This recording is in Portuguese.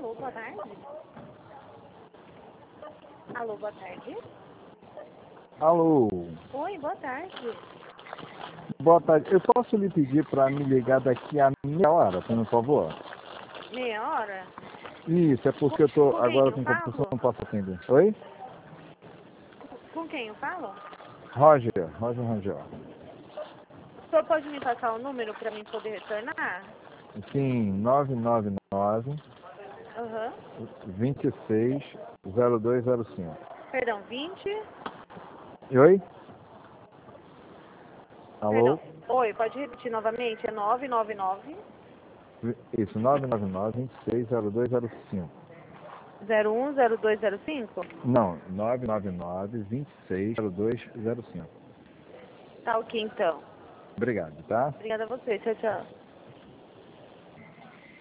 Alô, boa tarde. Alô, boa tarde. Alô, Oi, boa tarde. boa tarde. Eu posso lhe pedir para me ligar daqui a meia hora, por favor? Meia hora? Isso, é porque eu tô Com quem agora eu com composição, falo? não posso atender. Oi? Com quem eu falo? Roger Rangel. O senhor pode me passar o número para mim poder retornar? Sim, 999 Aham. 26 0205. Perdão, 20? Oi? Perdão. Alô? Oi, pode repetir novamente? É 999 Isso, 999 26 0205. 010205? Não, 999 26 0205. Tá ok, então. Obrigado, tá? Obrigada a você. Tchau, tchau.